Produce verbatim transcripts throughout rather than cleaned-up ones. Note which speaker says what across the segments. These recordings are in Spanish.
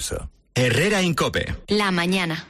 Speaker 1: Herrera Incope.
Speaker 2: La mañana.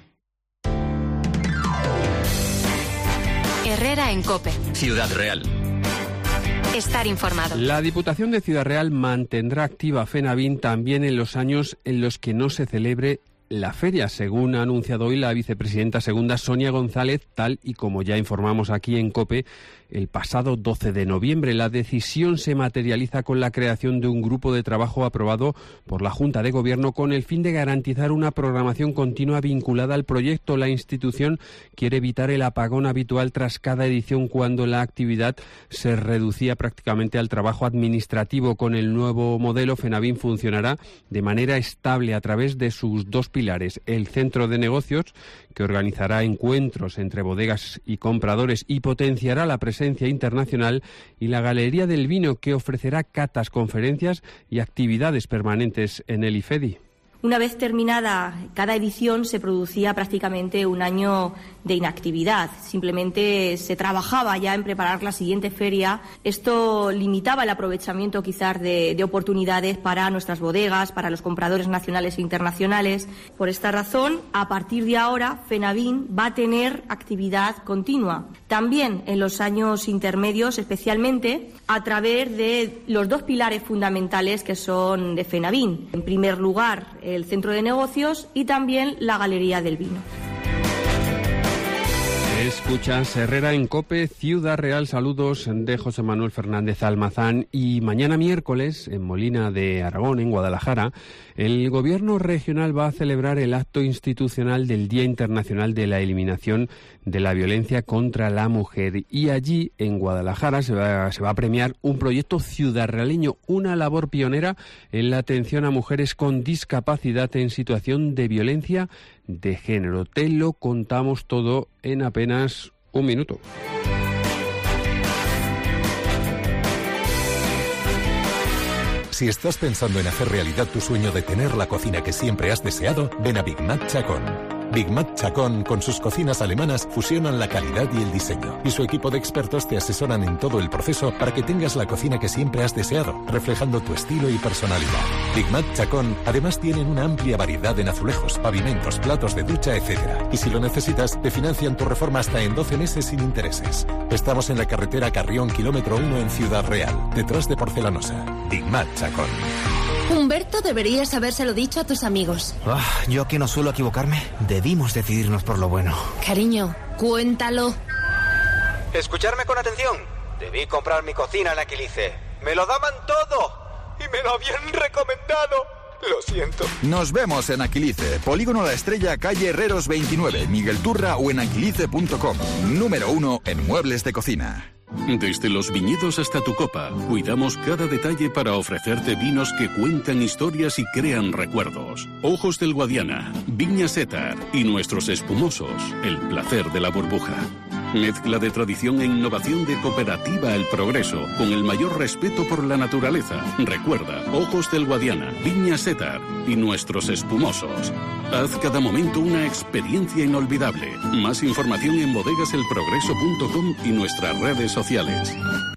Speaker 2: Herrera en Cope.
Speaker 1: Ciudad Real.
Speaker 2: Estar informado.
Speaker 3: La Diputación de Ciudad Real mantendrá activa FENAVIN también en los años en los que no se celebre la feria, según ha anunciado hoy la vicepresidenta segunda Sonia González, tal y como ya informamos aquí en COPE el pasado doce de noviembre. La decisión se materializa con la creación de un grupo de trabajo aprobado por la Junta de Gobierno con el fin de garantizar una programación continua vinculada al proyecto. La institución quiere evitar el apagón habitual tras cada edición, cuando la actividad se reducía prácticamente al trabajo administrativo. Con el nuevo modelo, FENAVIN funcionará de manera estable a través de sus dos pilares: el centro de negocios, que organizará encuentros entre bodegas y compradores y potenciará la presencia internacional, y la Galería del Vino, que ofrecerá catas, conferencias y actividades permanentes en el IFEDI.
Speaker 4: Una vez terminada cada edición se producía prácticamente un año de inactividad. Simplemente se trabajaba ya en preparar la siguiente feria. Esto limitaba el aprovechamiento quizás de, de oportunidades para nuestras bodegas, para los compradores nacionales e internacionales. Por esta razón, a partir de ahora, FENAVIN va a tener actividad continua. También en los años intermedios, especialmente a través de los dos pilares fundamentales que son de FENAVIN. En primer lugar, el centro de negocios y también la Galería del Vino.
Speaker 3: Escuchas Herrera en COPE, Ciudad Real. Saludos de José Manuel Fernández Almazán. Y mañana miércoles, en Molina de Aragón, en Guadalajara, el Gobierno regional va a celebrar el acto institucional del Día Internacional de la Eliminación de la Violencia contra la Mujer. Y allí, en Guadalajara, se va, se va a premiar un proyecto ciudadraleño, una labor pionera en la atención a mujeres con discapacidad en situación de violencia de género. Te lo contamos todo en apenas un minuto.
Speaker 5: Si estás pensando en hacer realidad tu sueño de tener la cocina que siempre has deseado, ven a Big Mac Chacón. Big Mac Chacón, con sus cocinas alemanas, fusionan la calidad y el diseño. Y su equipo de expertos te asesoran en todo el proceso para que tengas la cocina que siempre has deseado, reflejando tu estilo y personalidad. Big Mac Chacón además tienen una amplia variedad en azulejos, pavimentos, platos de ducha, etcétera. Y si lo necesitas, te financian tu reforma hasta en doce meses sin intereses. Estamos en la carretera Carrión, kilómetro uno, en Ciudad Real, detrás de Porcelanosa. Big Mac Chacón.
Speaker 6: Humberto, deberías habérselo dicho a tus amigos.
Speaker 7: Ah, yo que no suelo equivocarme, debimos decidirnos por lo bueno.
Speaker 6: Cariño, cuéntalo.
Speaker 8: Escucharme con atención. Debí comprar mi cocina en Aquilice. Me lo daban todo y me lo habían recomendado. Lo siento.
Speaker 9: Nos vemos en Aquilice, Polígono La Estrella, calle Herreros veintinueve, Miguel Turra, o en aquilice punto com. Número uno en muebles de cocina.
Speaker 10: Desde los viñedos hasta tu copa, cuidamos cada detalle para ofrecerte vinos que cuentan historias y crean recuerdos. Ojos del Guadiana, Viña Setar y nuestros espumosos, el placer de la burbuja. Mezcla de tradición e innovación de Cooperativa El Progreso, con el mayor respeto por la naturaleza. Recuerda, Ojos del Guadiana, Viña Setar y nuestros espumosos. Haz cada momento una experiencia inolvidable. Más información en bodegas el progreso punto com y nuestras redes sociales.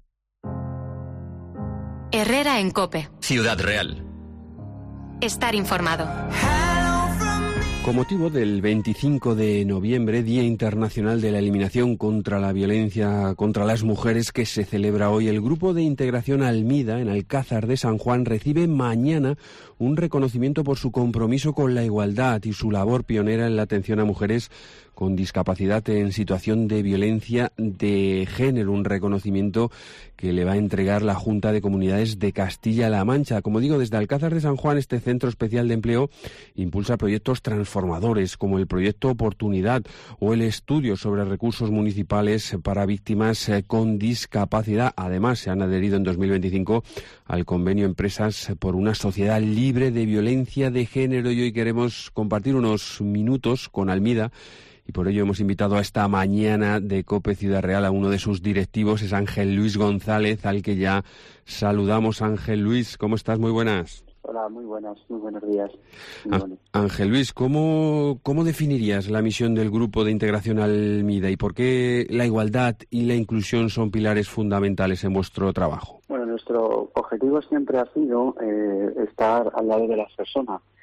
Speaker 2: Herrera en COPE.
Speaker 1: Ciudad Real.
Speaker 2: Estar informado.
Speaker 3: Con motivo del veinticinco de noviembre, Día Internacional de la Eliminación contra la Violencia contra las Mujeres, que se celebra hoy, el Grupo de Integración Almida, en Alcázar de San Juan, recibe mañana un reconocimiento por su compromiso con la igualdad y su labor pionera en la atención a mujeres con discapacidad en situación de violencia de género, un reconocimiento que le va a entregar la Junta de Comunidades de Castilla-La Mancha. Como digo, desde Alcázar de San Juan, este Centro Especial de Empleo impulsa proyectos transformadores como el Proyecto Oportunidad o el estudio sobre recursos municipales para víctimas con discapacidad. Además, se han adherido en dos mil veinticinco al convenio Empresas por una Sociedad Libre de Violencia de Género, y hoy queremos compartir unos minutos con Almida. Y por ello hemos invitado a esta mañana de COPE Ciudad Real a uno de sus directivos, es Ángel Luis González, al que ya saludamos. Ángel Luis, ¿cómo estás? Muy buenas.
Speaker 11: Hola, muy buenas, muy buenos días. Muy
Speaker 3: ah,
Speaker 11: bueno.
Speaker 3: Ángel Luis, ¿cómo, ¿cómo definirías la misión del Grupo de Integración Almida y por qué la igualdad y la inclusión son pilares fundamentales en vuestro trabajo?
Speaker 11: Bueno, nuestro objetivo siempre ha sido eh, estar al lado de las personas.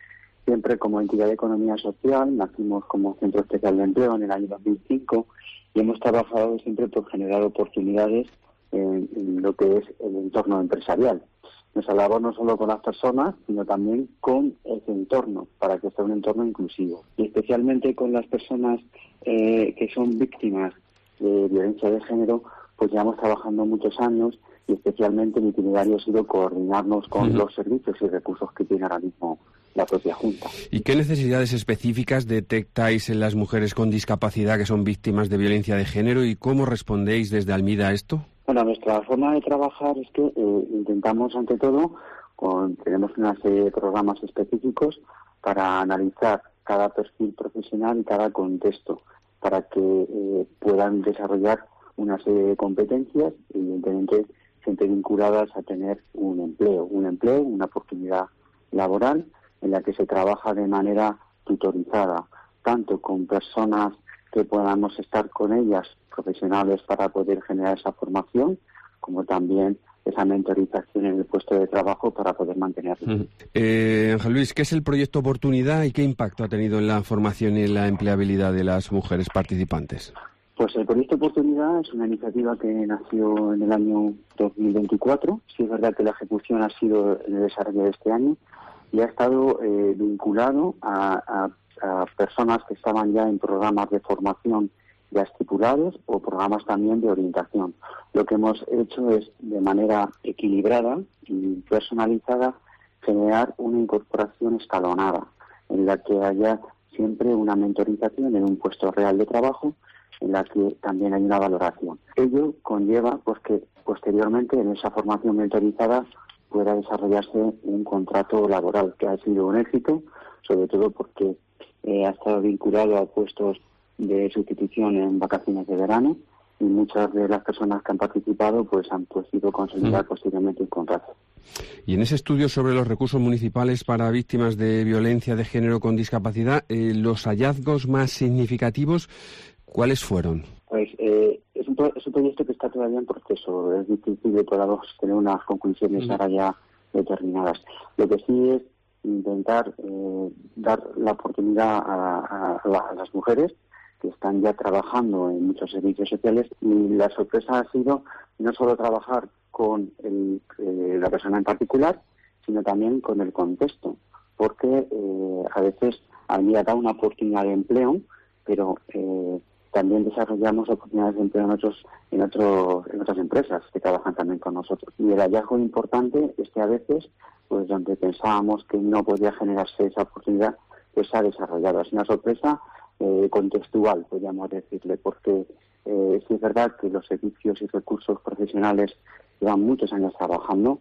Speaker 11: siempre como entidad de economía social. Nacimos como Centro Especial de Empleo en el año dos mil cinco y hemos trabajado siempre por generar oportunidades en, en lo que es el entorno empresarial. Nuestra labor no solo con las personas, sino también con ese entorno, para que sea un entorno inclusivo. Y especialmente con las personas eh, que son víctimas de violencia de género, pues llevamos trabajando muchos años y especialmente mi itinerario ha sido coordinarnos con uh-huh. los servicios y recursos que tiene ahora mismo la propia Junta.
Speaker 3: ¿Y qué necesidades específicas detectáis en las mujeres con discapacidad que son víctimas de violencia de género y cómo respondéis desde Almida a esto?
Speaker 11: Bueno, nuestra forma de trabajar es que eh, intentamos, ante todo, con, tenemos una serie de programas específicos para analizar cada perfil profesional y cada contexto, para que eh, puedan desarrollar una serie de competencias, evidentemente siempre vinculadas a tener un empleo, un empleo, una oportunidad laboral en la que se trabaja de manera tutorizada, tanto con personas que podamos estar con ellas, profesionales, para poder generar esa formación, como también esa mentorización en el puesto de trabajo para poder mantenerlo.
Speaker 3: Uh-huh. Eh, Ángel Luis, ¿qué es el proyecto Oportunidad y qué impacto ha tenido en la formación y en la empleabilidad de las mujeres participantes?
Speaker 11: Pues el proyecto Oportunidad es una iniciativa que nació en el año dos mil veinticuatro. Sí es verdad que la ejecución ha sido en el desarrollo de este año y ha estado eh, vinculado a, a a personas que estaban ya en programas de formación ya estipulados o programas también de orientación. Lo que hemos hecho es, de manera equilibrada y personalizada, generar una incorporación escalonada, en la que haya siempre una mentorización en un puesto real de trabajo, en la que también hay una valoración. Ello conlleva pues que posteriormente en esa formación mentorizada pueda desarrollarse un contrato laboral que ha sido un éxito, sobre todo porque Eh, ha estado vinculado a puestos de sustitución en vacaciones de verano y muchas de las personas que han participado pues han podido consolidar mm. posteriormente un contrato.
Speaker 3: Y en ese estudio sobre los recursos municipales para víctimas de violencia de género con discapacidad, eh, los hallazgos más significativos, ¿cuáles fueron?
Speaker 11: Pues eh, es, un, es un proyecto que está todavía en proceso. Es difícil de podamos tener unas conclusiones mm. ahora ya determinadas. Lo que sí es intentar eh, dar la oportunidad a, a, a las mujeres que están ya trabajando en muchos servicios sociales, y la sorpresa ha sido no solo trabajar con el, eh, la persona en particular, sino también con el contexto, porque eh, a veces había dado una oportunidad de empleo, pero eh, también desarrollamos oportunidades de empleo en otros en otros en otras empresas que trabajan también con nosotros. Y el hallazgo importante es que a veces, pues donde pensábamos que no podía generarse esa oportunidad, pues se ha desarrollado. Es una sorpresa eh, contextual, podríamos decirle, porque eh, sí es verdad que los servicios y recursos profesionales llevan muchos años trabajando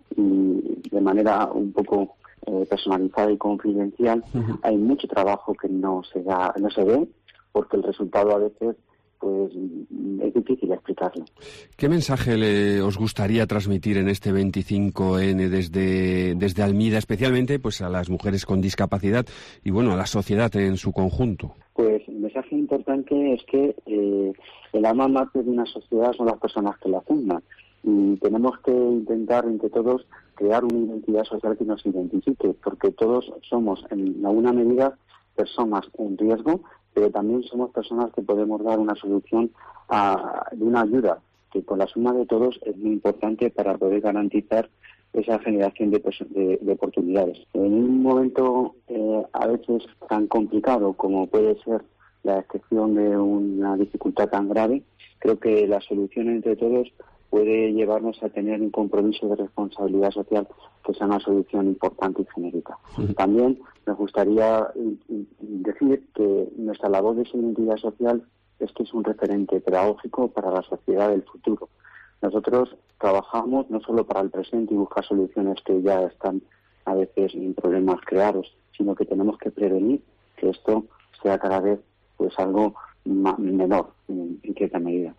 Speaker 11: y de manera un poco eh, personalizada y confidencial. Uh-huh. Hay mucho trabajo que no se da, no se ve, porque el resultado a veces pues es difícil explicarlo.
Speaker 3: ¿Qué mensaje le, os gustaría transmitir en este veinticinco ene desde, desde Almida, especialmente pues a las mujeres con discapacidad y bueno, a la sociedad en su conjunto?
Speaker 11: Pues el mensaje importante es que eh, el alma mater de una sociedad son las personas que la fundan, y tenemos que intentar entre todos crear una identidad social que nos identifique, porque todos somos en alguna medida personas en riesgo, pero también somos personas que podemos dar una solución a, de una ayuda, que con la suma de todos es muy importante para poder garantizar esa generación de, de, de oportunidades. En un momento eh, a veces tan complicado como puede ser la excepción de una dificultad tan grave, creo que la solución entre todos puede llevarnos a tener un compromiso de responsabilidad social que sea una solución importante y genérica. Uh-huh. También me gustaría decir que nuestra labor de identidad social es que es un referente pedagógico para la sociedad del futuro. Nosotros trabajamos no solo para el presente y buscar soluciones que ya están a veces en problemas creados, sino que tenemos que prevenir que esto sea cada vez pues algo ma- menor en, en cierta medida.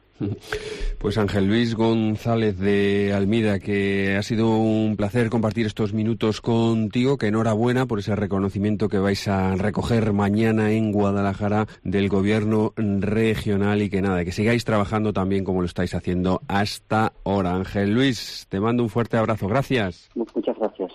Speaker 3: Pues Ángel Luis González de Almida, que ha sido un placer compartir estos minutos contigo, que enhorabuena por ese reconocimiento que vais a recoger mañana en Guadalajara del Gobierno regional, y que nada, que sigáis trabajando también como lo estáis haciendo hasta ahora. Ángel Luis, te mando un fuerte abrazo, gracias.
Speaker 11: Muchas gracias.